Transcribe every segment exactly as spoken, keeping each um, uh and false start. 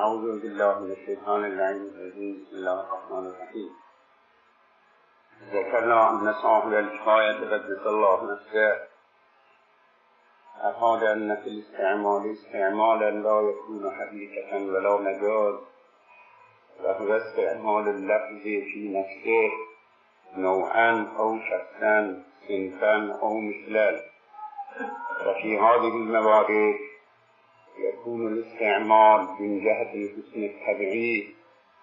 اعوذ بالله من الشیطان الرجیم. بسم الله الرحمن الرحیم. ذکرنا ان صاحب الکفایة قدس الله نفسه افاد ان فی الاستعمال استعمالا لا یکون حقیقتا ولا مجاز و هو استعمال اللفظ فی نفسه نوعا او شخصا صنفا او مثلا و فی هذه الموارد يكون الاستعمال من جهة الحسن الطبيعي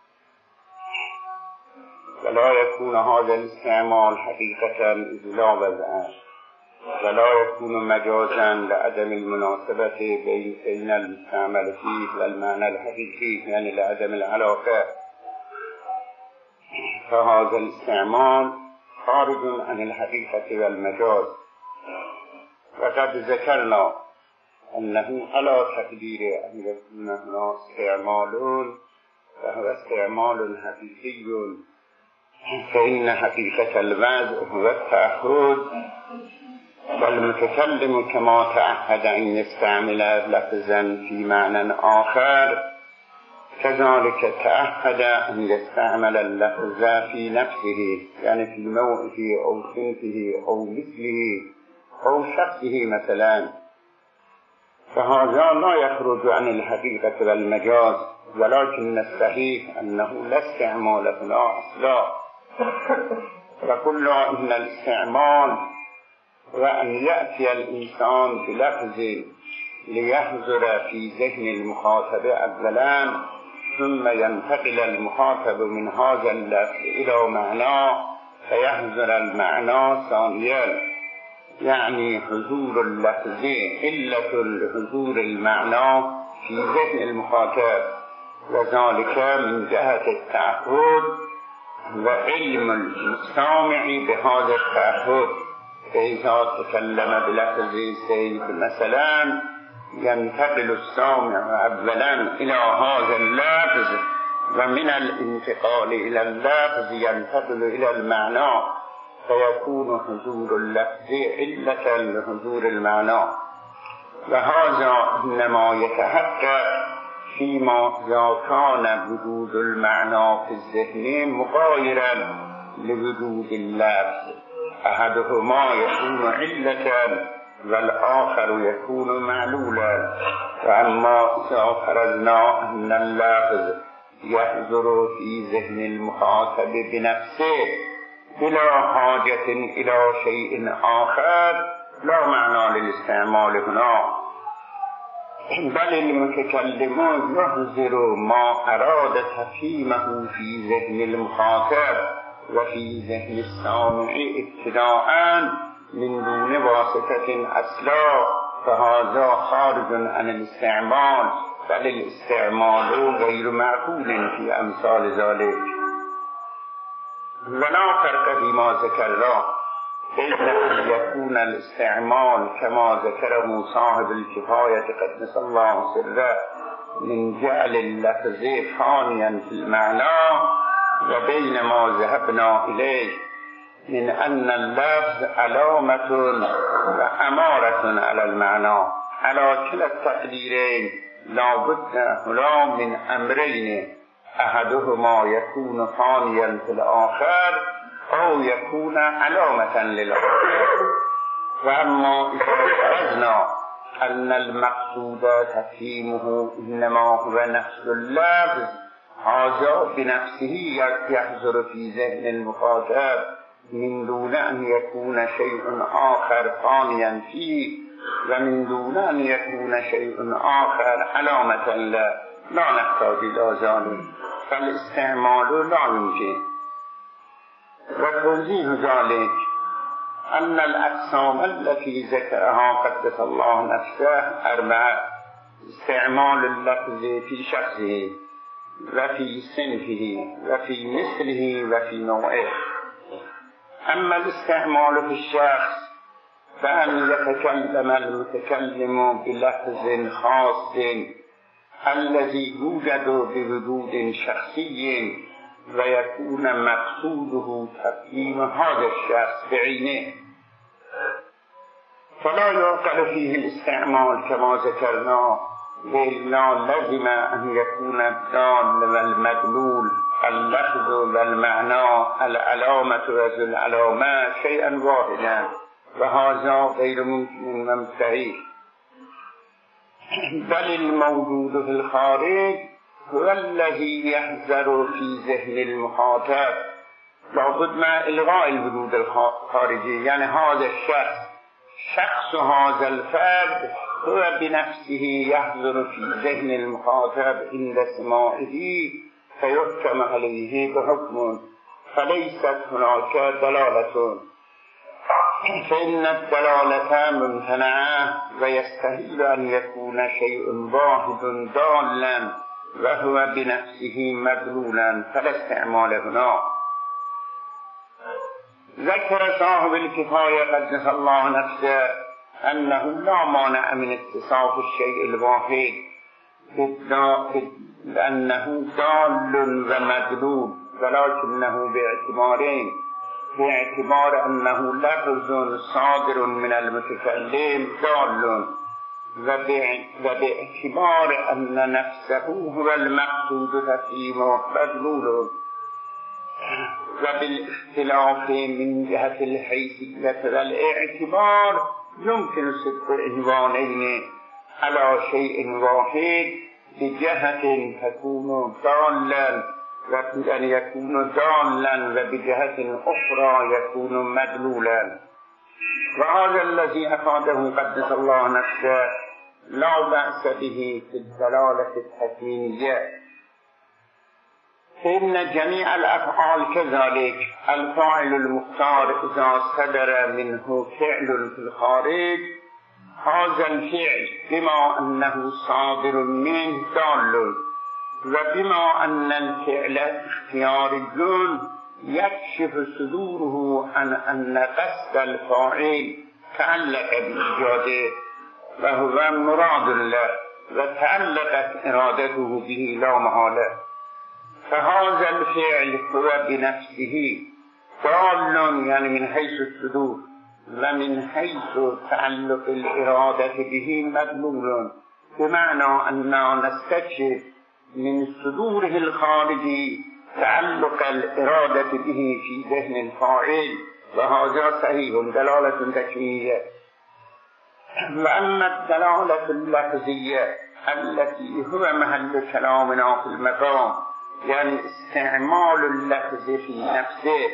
ولا يكون هذا الاستعمال حقيقة إذ لا وضع ولا يكون مجازا لعدم المناسبة بين المستعمل فيه والمعنى الحقيقي يعني لعدم العلاقة، فهذا الاستعمال خارج عن الحقيقة والمجاز. وقد ذكرنا أنه على تقدير أن يكون هنا استعمال وهو استعمال حقيقي، فإن حقيقة الوضع هو التعهد، والمتكلم كما تعهد أن يستعمل لفظا في معنى آخر كذلك تعهد أن يستعمل اللفظ في نفسه يعني في موضعه أو صنفه أو مثله أو شخصه مثلا، فهذا لا يخرج عن الحقيقة والمجاز، ولكن الصحيح أنه لا استعمال هنا أصلا. وقلنا إن الاستعمال وأن يأتي الإنسان بلفظ ليحضر في ذهن المخاطب أولا ثم ينتقل المخاطب من هذا اللفظ إلى معنى فيحضر المعنى ثانيا، يعني حضور اللفظ علة الحضور المعنى في ذهن المخاطب، وذلك من جهة التعهد وعلم المستمع بهذا التعهد. فإذا تكلم بلفظ سيد مثلا ينتقل السامع أولا إلى هذا اللفظ، ومن الانتقال إلى اللفظ ينتقل إلى المعنى، فيكون حضور اللفظ علة لحضور المعنى. وهذا إنما يتحقق فيما إذا كان وجود المعنى في الذهن مغايرا لوجود اللفظ، أحدهما يكون علة والآخر يكون معلولا. وأما إذا فرضنا أن اللفظ يحضر في ذهن المخاطب بنفسه بلا حاجة إلى شيء آخر لا معنى للاستعمال هنا، بل المتكلم يحضر ما أراد تفهيمه في ذهن المخاطب وفي ذهن السامع ابتداء من دون واسطة أصلا، فهذا خارج عن الاستعمال، بل الاستعمال غير معقول في أمثال ذلك. ولا فرق فيما ذكرنا بين أن يكون الاستعمال كما ذكره صاحب الكفاية قدس الله سره من جعل اللفظ فانيا في المعنى، وبين ما ذهبنا إليه من أن اللفظ علامة وأمارة على المعنى. على كلا التقديرين لا بد هنا من أمرين، أحدهما يكون ثانيا في الآخر أو يكون علامة للآخر. وأما إذا فرضنا أن المقصود تفهيمه إنما هو نفس اللفظ، هذا بنفسه يحضر في ذهن المخاطب من دون أن يكون شيء آخر ثانيا فيه، ومن دون أن يكون شيء آخر علامة له، لا نحتاج إلى ذلك، فالاستعمال لا يمكن. وتوضيح ذلك أن الأقسام التي ذكرها قدس الله نفسه أربعة: استعمال اللفظ في شخصه وفي صنفه وفي مثله وفي نوعه. أما الاستعمال في الشخص فأن يتكلم المتكلم بلفظ خاص الذي يوجد بوجود شخصي ويكون مقصوده تفهيم هذا الشخص بعينه، فلا يعقل فيه الاستعمال كما ذكرنا وإلا لزم أن يكون الدال والمدلول اللفظ والمعنى العلامة وذو العلامة شيئا واحدا وهذا غير ممكن ومستحيل. بل الموجود في الخارج هو الذي يحضر في ذهن المخاطب، لابد مع إلغاء الوجود الخارجي، يعني هذا الشخص شخص هذا الفرد هو بنفسه يحضر في ذهن المخاطب عند سماعه فيحكم عليه بحكم، فليست هناك دلالة، فإن الدلالة ممتنعة ويستحيل أن يكون شيء واحد ضالا وهو بنفسه مدلولا فلا استعمال هنا. ذكر صاحب الكفاية قدس الله نفسه أنه لا مانع من اتصاف الشيء الواحد لأنه دال ومدلول، ولكنه باعتبارين: باعتبار أنه لفظ صادر من المتكلم دال، وباعتبار أن نفسه هو المقصود تسليمه مدلول، وبالاختلاف من جهة الحيثية والاعتبار يمكن صدق عنوانين على شيء واحد بجهة تكون ضالا وأن يكون ضالا وبجهة أخرى يكون مدلولا. وهذا الذي أفاده قدس الله نفسه لا بأس به في الدلالة التكوينية، فإن جميع الأفعال كذلك. الفاعل المختار إذا صدر منه فعل في الخارج هذا الفعل بما أنه صادر منه دال، وبما أن الفعل اختياري يكشف صدوره عن أن قصد الفاعل تعلق بإيجاده وهو مراد له وتعلقت إرادته به لا محالة، فهذا الفعل هو بنفسه دال، يعني من حيث الصدور، ومن حيث تعلق الإرادة به مدلول، بمعنى أننا نستكشف من صدوره الخارجي تعلق الإرادة به في ذهن الفاعل، وهذا صحيح دلالة تكوينية. وأما الدلالة اللفظية التي هو محل كلامنا في المقام، يعني استعمال اللفظ في نفسه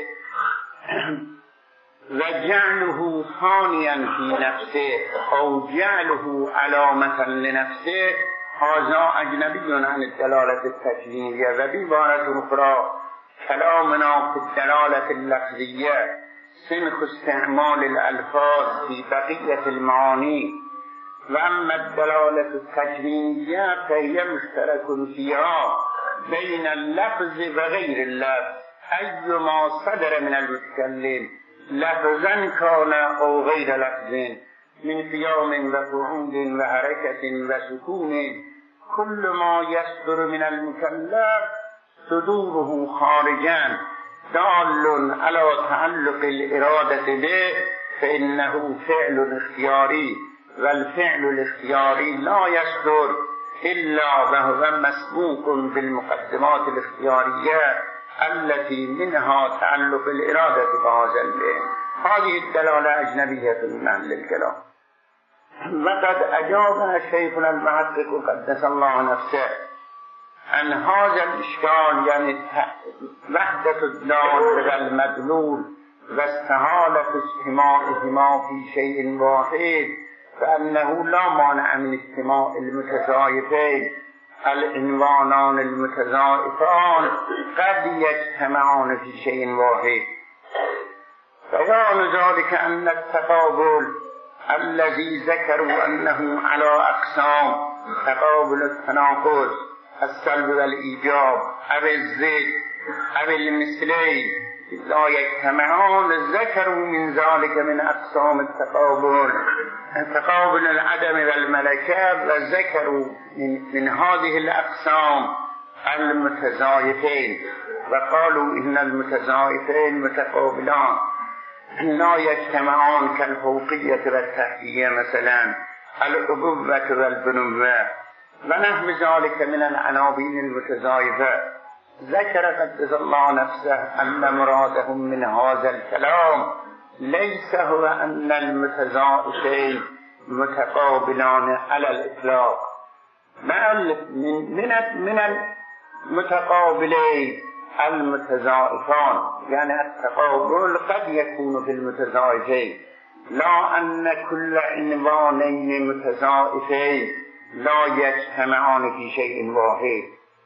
وجعله ثانيا في نفسه أو جعله علامة لنفسه، هذا أجنبي عن الدلالة التكوينية. وبعبارة أخرى كلامنا في الدلالة اللفظية سنخ استعمال الألفاظ في بقية المعاني، وأما الدلالة التكوينية فهي مشترك فيها بين اللفظ وغير اللفظ، أيما صدر من المتكلم لفظا كان أو غير لفظ من قيام وقعود وحركة وسكون، كل ما يصدر من المكلف صدوره خارجا دال على تعلق الإرادة به فإنه فعل اختياري، والفعل الاختياري لا يصدر إلا وهو مسبوق بالمقدمات الاختيارية التي منها تعلق الإرادة بهذا الفعل. هذه الدلالة أجنبية من أهل الكلام. وقد أجاب شيخنا المحقق قدس الله نفسه عن هذا الإشكال، يعني وحدة الدال والمدلول واستحالة اجتماعهما في شيء واحد، فأنه لا مانع من اجتماع المتزايفين. العنوانان المتزايفان قد يجتمعان في شيء واحد. فيعني ذلك أن التقابل الذي ذكروا أنه على أقسام: تقابل التناقض، السلب والإيجاب، أو الزد أو المثلين، لا يجتمعون. ذكروا من ذلك من أقسام التقابل تقابل العدم والملكة، وذكروا من, من هذه الأقسام المتزايفين، وقالوا إن المتزايفين متقابلان لا يجتمعون كالفوقية والتحتية، مثلا الأبوة والبنوة، و نحو ذلك من العناوین المتضاعفه. ذکر قدس الله نفسه ان مرادهم من هذا الكلام ليس هو ان المتضاعفين متقابلان على الاطلاق. من من من المتقابلين المتضاعفان، يعني التقابل قد يكون في المتضاعفين، لا ان كل عنوانين متضاعفين لا يجتمعان في شيء واحد.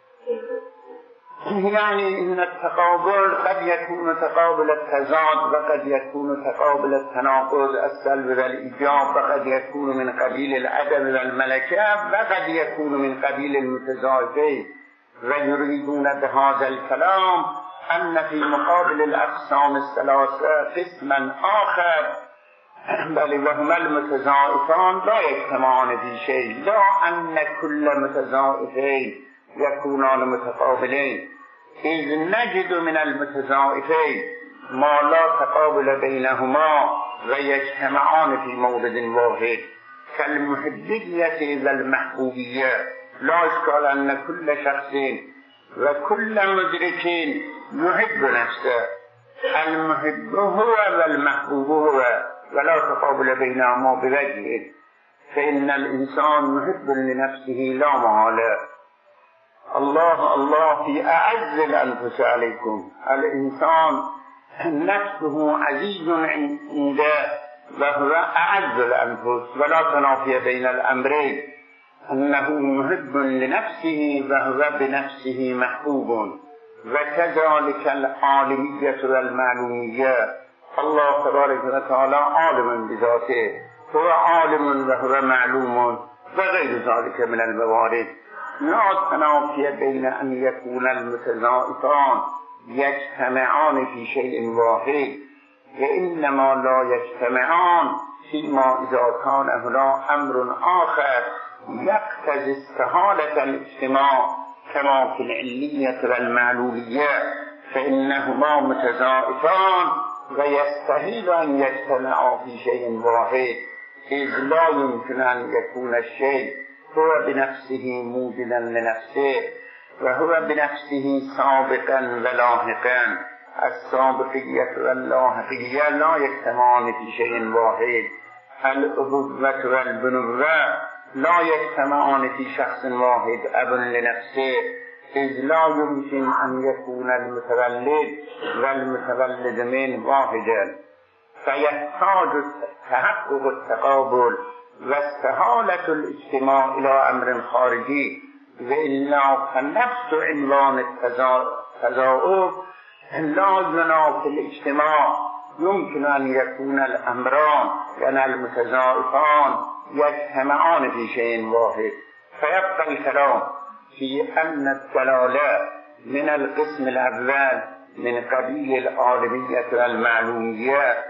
يعني ان التقابل قد يكون تقابل التضاد وقد يكون تقابل التناقض السلب والايجاب، وقد يكون من قبيل العدم والملكه، وقد يكون من قبيل المتضاعفين. ويريدون بهذا الكلام ان في مقابل الاقسام الثلاثه قسما اخر بل وهما المتضاعفان لا يجتمعان في شيء، لا ان كل متضاعفين يكونان متقابلين، إذ نجد من المتضاعفين ما لا تقابل بينهما ويجتمعان في مورد واحد كالمحبية والمحبوبية. لا إشكال أن كل شخص وكل مدرك يحب نفسه، المحب هو والمحبوب هو، ولا تقابل بينهما بوجه، فإن الإنسان محب لنفسه لا محالة. الله الله في أعز الأنفس عليكم، الإنسان نفسه عزيز عنده وهو أعز الأنفس، ولا تنافي بين الأمرين، أنه محب لنفسه وهو بنفسه محبوب. وكذلك العالمية والمعلومية، الله تبارك وتعالى عالم بذاته، هو عالم وهو معلوم وغير ذلك من الموارد. لا تنافي بين أن يكون المتضاعفان يجتمعان في شيء واحد، وإنما لا يجتمعان فيما إذا كان هناك أمر آخر يقتضي استحالة الاجتماع كما في العلية والمعلولية، فإنهما متضاعفان ويستحيل أن يجتمعا في شيء واحد، إذ لا يمكن أن يكون الشيء هو بنفسه موجدا لنفسه وهو بنفسه سابقا ولاحقا. السابقية واللاحقية لا يجتمعان في شيء واحد. الأبوة والبنوة لا يجتمعان في شخص واحد أب لنفسه، إذ لا يمكن أن يكون المتولد والمتولد من واحدا، فيحتاج تحقق التقابل واستحالة الاجتماع إلى أمر خارجي، وإلا فنفس عنوان التضاعف لا ينافي الاجتماع. يمكن أن يكون الأمران يعني المتضاعفان يجتمعان في شيء واحد. فيبقى الكلام في أن الدلالة من القسم الأول من قبيل العالمية والمعلومية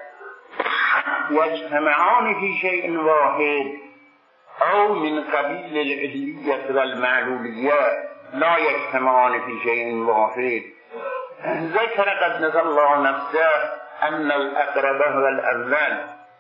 يجتمعان في شيء واحد، أو من قبيل العلية والمعلولية لا يجتمعان في شيء واحد. ذكر قدس الله نفسه أن الأقرب هو الأول،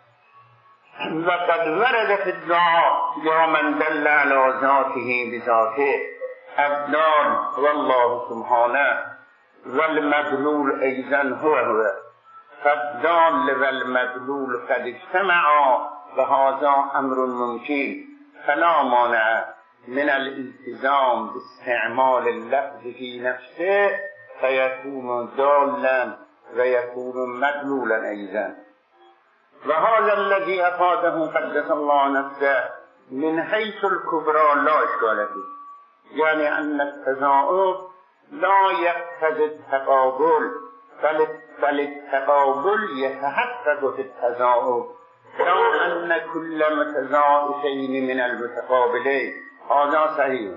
وقد ورد في الدعاء يا من دل على ذاته بذاته الدال والله سبحانه، والمدلول أيضا هو هو، فالدال والمدلول قد اجتمعا وهذا أمر ممكن، فلا مانع من الالتزام باستعمال اللفظ في نفسه فيكون دالا ويكون مدلولا أيضا. وهذا الذي أفاده قدس الله نفسه من حيث الكبرى لا إشكال فيه، يعني أن التضاعف لا يقتضي التقابل، بل التقابل يتحقق في التضاعف، لا أن كل متضاعفين من المتقابلين. هذا صحيح.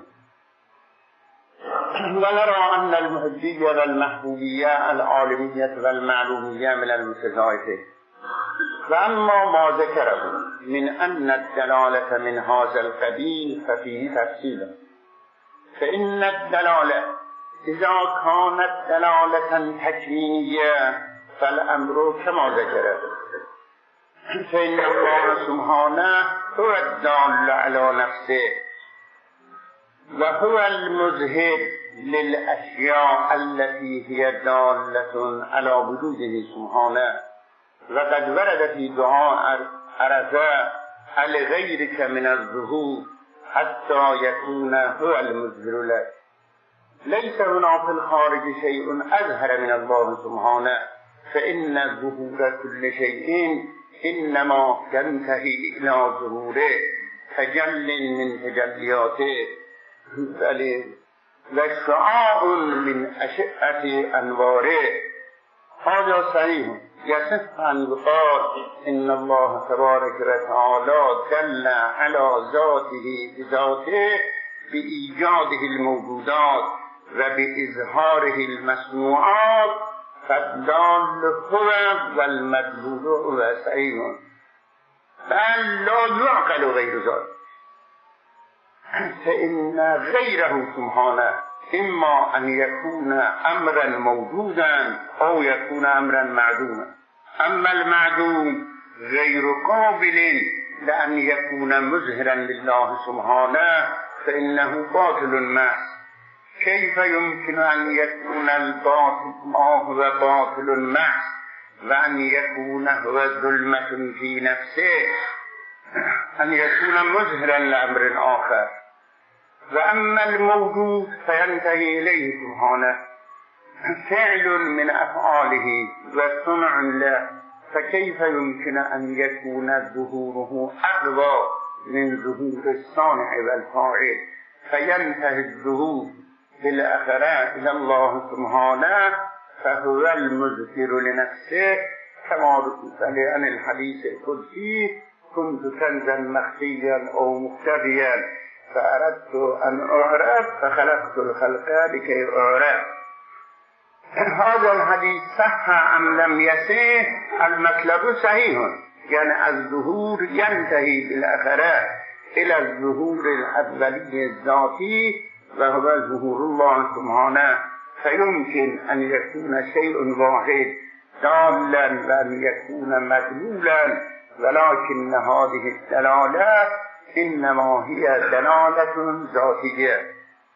ونرى أن المحبية والمحبوبية العالمية والمعلومية من المتضاعفين. وأما ما ذكره من أن الدلالة من هذا القبيل ففيه تفصيل، فإن الدلالة إذا كانت دلالة تكوينية فالأمر كما ذكره، فإن الله سبحانه هو الدال على نفسه، و هو المذهب للاشیاء التي هي دالة على وجوده سبحانه و قد ورد في دعاء عرفه هل غيرك من الظهور حتى يكون هو المظهر لك. ليس هنا في الخارج شيء أظهر من الله سبحانه، فإن ظهور كل شيء إنما ينتهي إلى ظهوره تجل من تجلياته و شعاع من أشعة أنواره. هذا صحيح يصح أن يقال إن الله تبارك وتعالى دل على ذاته بذاته بإيجاده الموجودات و بإظهاره المسموعات فالدال هو والمدلول هو صحيح بل لا يعقل غير ذلك، فإن غيره سبحانه إما أن يكون أمرا موجودا أو يكون أمرا معدوما. أما المعدوم غير قابل لأن يكون مظهرا لله سبحانه فإنه باطل محض. كيف يمكن أن يكون الباطل ما هو باطل محض وأن يكون هو ظلمة في نفسه، أن يكون مظهرا لأمر آخر؟ وأما الموجود فينتهي إليه سبحانه فعل من أفعاله وصنع له، فكيف يمكن أن يكون ظهوره أقوى من ظهور الصانع والفاعل فينتهي الظهور بالآخرة إلى الله سبحانه فهو المذكر لنفسه كما رسلت عن الحديث القدسي كنت كنزا مخفيا أو مختفيا فأردت أن أعرف فخلقت الخلق لكي أعرف. هذا الحديث صح أم لم يصح؟ المطلب صحيح، يعني الظهور ينتهي بالآخرة إلى الظهور الأولي الذاتي وهو ظهور الله سبحانه، فيمكن أن يكون شيء واحد دالا وأن يكون مدلولا، ولكن هذه الدلالة إنما هي دلالة ذاتية.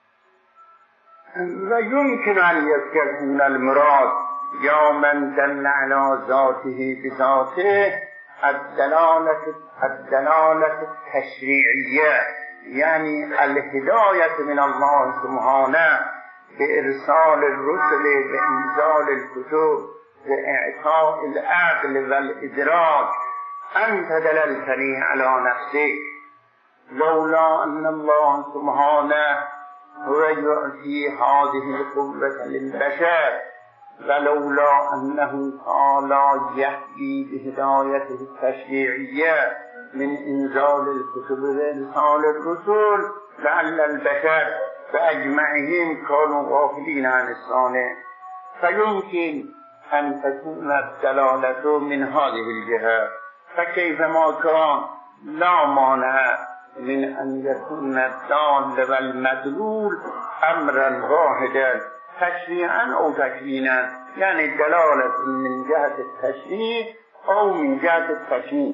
ويمكن أن يكون المراد يا من دل على ذاته بذاته الدلالة الدلالة التشريعية، يعني الهداية من الله سبحانه بإرسال الرسل بإنزال الكتب بإعطاء العقل والإدراك. أنت دللتني على نفسك، لولا أن الله سبحانه هو يعطي هذه القوة للبشر ولولا أنه تعالى يهدي بهدايته التشريعية من إنزال الكتب وإرسال الرسل لعل البشر بأجمعهم كانوا غافلين عن الصانع. فيمكن أن تكون الدلالة من هذه الجهة، فكيفما كان لا مانع من أن يكون الدال والمدلول أمرا واحدا تشريعا أو تكوينا، يعني دلالة من جهة التشريع أو من جهة التكوين.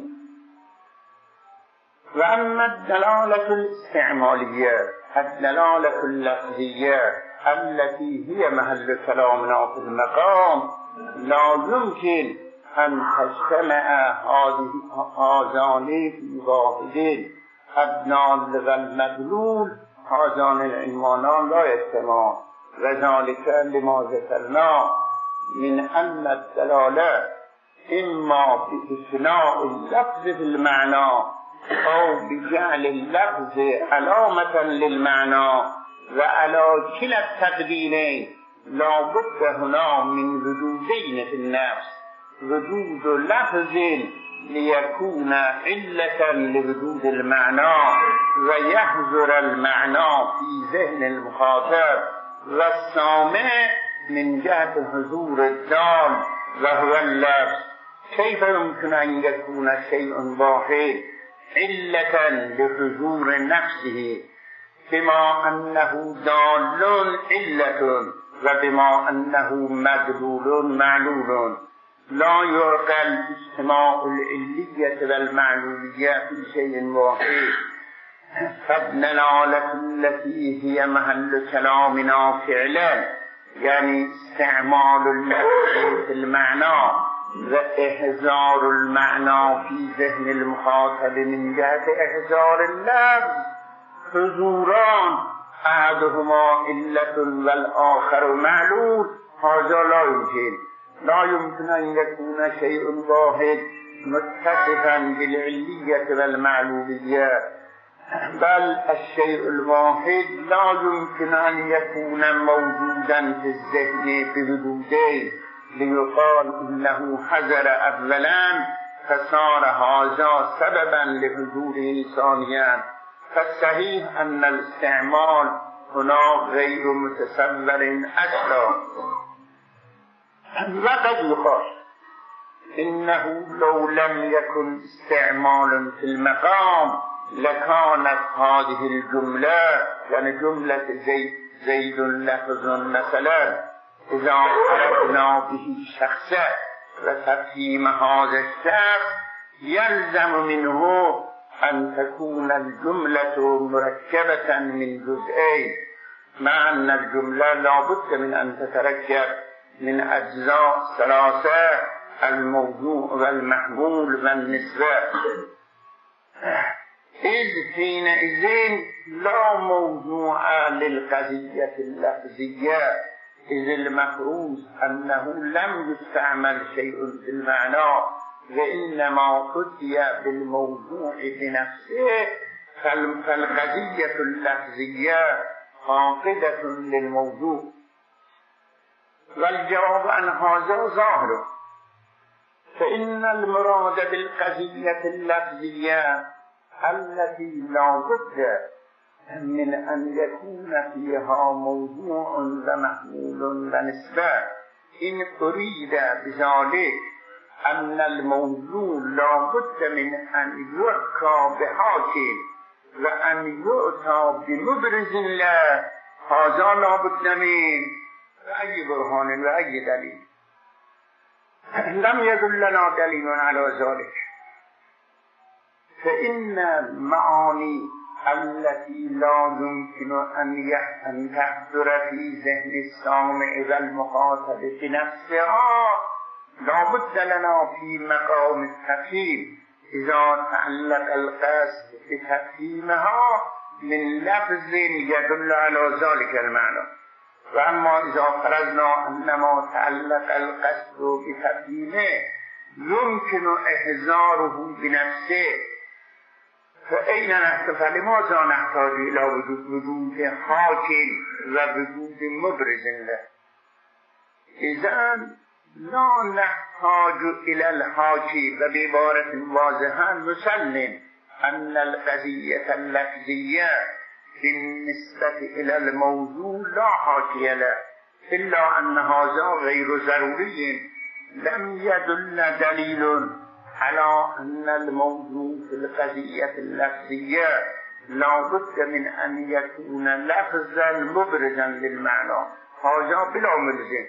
وأما الدلالة الاستعمالية الدلالة اللفظية التي هي محل كلامنا في المقام لا يمكن أن تجتمع هذان في واحد. الدال والمدلول هذان العنوانان لا يجتمعان، وذلك لما ذكرنا من أن الدلالة إما بإثناء اللفظ في المعنى أو بجعل اللفظ علامة للمعنى، وعلى كلا التقديرين لا بد هنا من وجودين في النفس، وجود لفظ ليكون علة لوجود المعنى ويحضر المعنى في ذهن المخاطب، والسامع من جهة حضور الدال وهو اللفظ. كيف يمكن أن يكون شيء واحد علة لحضور نفسه بما أنه دال علة وبما أنه مدلول معلول؟ لا يعقل اجتماع العلية والمعلولية في شيء واحد. فالدلالة التي هي محل كلامنا فعلا يعني استعمال اللفظ في المعنى وإحضار المعنى في ذهن المخاطب من جهة إحضار اللفظ حضوران أحدهما علة والآخر معلول هذا لا يمكن لا يمكن أن يكون شيء واحد متصفا بالعلية والمعلولية بل الشيء الواحد لا يمكن أن يكون موجودا في الذهن بوجوده ليقال إنه حضر أولا فصار هذا سببا لحضوره ثانيا. فالصحيح أن الاستعمال هنا غير متصور أصلا. وقد يقال إنه لو لم يكن استعمال في المقام لكانت هذه الجملة يعني جملة زيد, زيد لفظ مثلا إذا أردنا به شخصا وتفهيم هذا الشخص يلزم منه أن تكون الجملة مركبة من جزئين مع أن الجملة لا بد من أن تتركب من أجزاء ثلاثة الموضوع والمحمول والنسبة إذ حينئذ لا موضوع للقضية اللفظية إذ المفروض أنه لم يستعمل شيء في المعنى وإنما أتي بالموضوع بنفسه فالقضية اللفظية فاقدة للموضوع. والجواب عن هذا ظاهر فإن المراد بالقضية اللفظية التي لا بد من أن يكون فيها موضوع ومحمول ونسبة إن أريد بذلك أن الموضوع لا بد من أن يركى بحاكم وأن يؤتى بمبرز له هذا لا بد من أي برهان وأي دليل لم يدلنا دليل على ذلك. فإن المعاني التي لا يمكن أن تحضر في ذهن السامع والمخاطب بنفسها لا بد لنا في مقام التفهيم إذا تعلق القصد بتفهيمها من لفظ يدل على ذلك المعنى. وأما إذا فرضنا أنما تعلق القصد بتفهيمه يمكن إحضاره بنفسه فأين نحن فلماذا نحتاج إلى وجود حاكم ووجود مبرز له؟ إذن لا نحتاج إلى الحاكم وبعبارة واضحة نسلم أن القضية اللفظية بالنسبة إلى الموضوع لا حاكي له إلا أن هذا غير ضروري. لم يدل دليل على أن الموضوع في القضية اللفظية لا بد من أن يكون لفظا مبرزا للمعنى هذا بلا ملزم.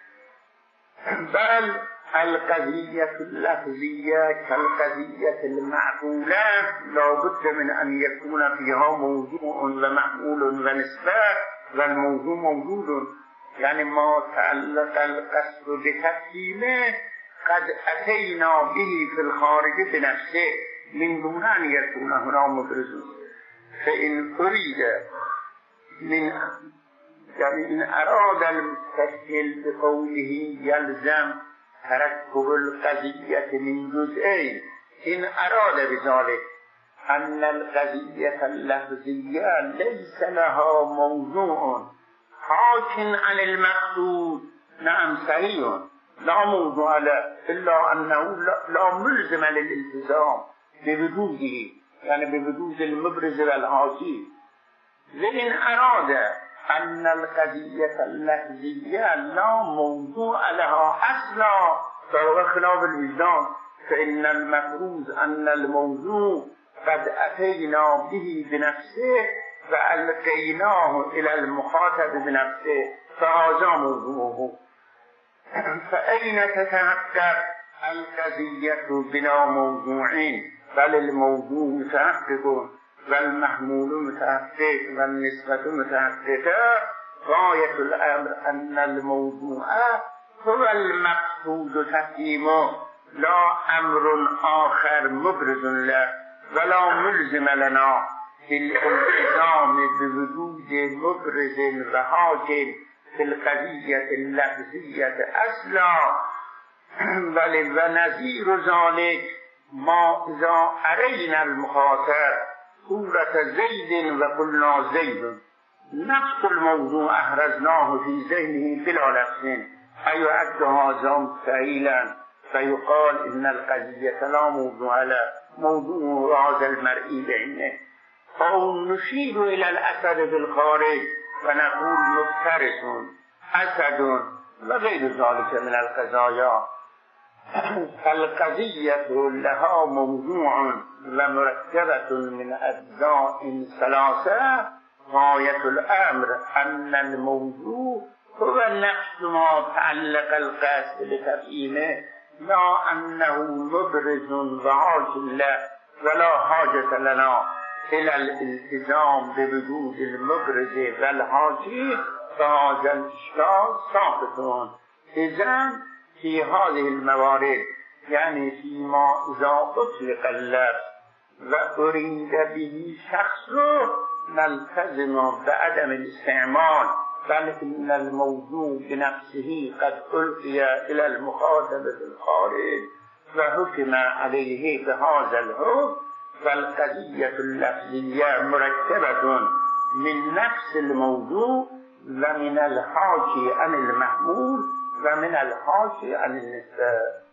بل القضية اللفظية كالقضية المعقولة لا بد من أن يكون فيها موضوع ومحمول ونسبة والموضوع موجود يعني ما تعلق القصد بتفهيمه قد أتينا به في الخارج بنفسه من دون أن يكون هنا مبرز. فإن أريد من يعني إن أراد المستشكل بقوله يلزم تركب القضية من جزئين إن أراد بذلك أن القضية اللفظية ليس لها موضوع حاكم عن المقصود نعم صحيح لا موضوع له إلا أنه لا ملزم للالتزام بوجوده يعني بوجود المبرز والحاكم. وإن أراد أن القضية اللفظية لا موضوع لها أصلا فهو خلاف الوجدان فإن المفروض أن الموضوع قد أتينا به بنفسه وألقيناه إلى المخاطب بنفسه فهذا موضوعه. فأين تتحقق القضية بلا موضوعين بل الموضوع متحقق و المحمول متحقق و النسبت متحققه غایة الامر ان الموضوع هو المقصود تقدیمه لا امر آخر مبرز له ولا ملزم لنا بالالتزام بوجود مبرز و حاکم في القضیة اللفظیة اصلا بل و نظیر ذلك ما اذا ارينا المخاطر صورة زید و قلنا زید نفس الموضوع احرزناه في ذهنه بلا لفظ فيعد هذا مستحيلا فيقال ان القضية لا موضوع له موضوع هذا المرئي بعينه او نشير الى الاسد بالخارج ونقول مفترس اسد وغير ذلك من القضايا فالقضية لها موضوع ومركبة من اجزاء ثلاثة غاية الامر ان الموضوع هو نفس ما تعلق القصد بتفعيله لا انه مبرز وحاكم له ولا حاجة لنا الى الالتزام بوجود المبرز والحاكم فهذا الاشكال ساقط. اذن في هذه الموارد يعني فيما اذا اطلق اللفظ واريد به شخص نلتزم بعدم الاستعمال بل ان الموضوع بنفسه قد القي الى المخاطب بالخارج وحكم عليه بهذا الحكم فالقضية اللفظية مركبة من نفس الموضوع ومن الحاكي عن المحمول ومن الحاكي عن النسبة.